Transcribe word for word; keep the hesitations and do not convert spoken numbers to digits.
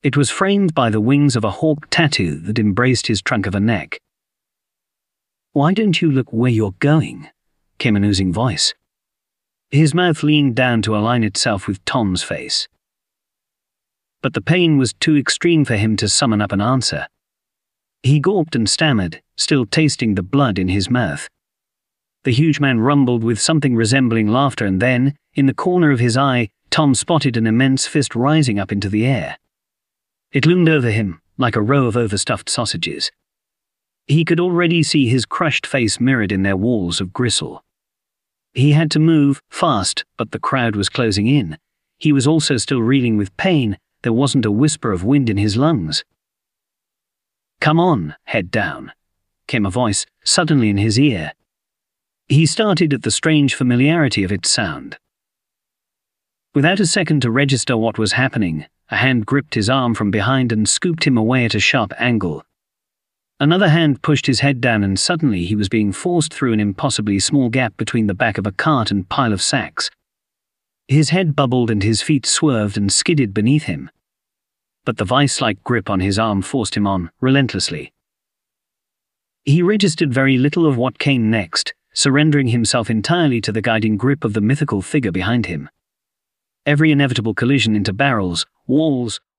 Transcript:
It was framed by the wings of a hawk tattoo that embraced his trunk of a neck. "Why don't you look where you're going?" came an oozing voice. His mouth leaned down to align itself with Tom's face. But the pain was too extreme for him to summon up an answer. He gulped and stammered, still tasting the blood in his mouth. The huge man rumbled with something resembling laughter, and then, in the corner of his eye, Tom spotted an immense fist rising up into the air. It loomed over him, like a row of overstuffed sausages. He could already see his crushed face mirrored in their walls of gristle. He had to move, fast, but the crowd was closing in. He was also still reeling with pain. There wasn't a whisper of wind in his lungs. "Come on, head down," came a voice suddenly in his ear. He started at the strange familiarity of its sound. Without a second to register what was happening, a hand gripped his arm from behind and scooped him away at a sharp angle. Another hand pushed his head down, and suddenly he was being forced through an impossibly small gap between the back of a cart and pile of sacks. His head bubbled and his feet swerved and skidded beneath him. But the vice-like grip on his arm forced him on, relentlessly. He registered very little of what came next, surrendering himself entirely to the guiding grip of the mythical figure behind him. Every inevitable collision into barrels, walls,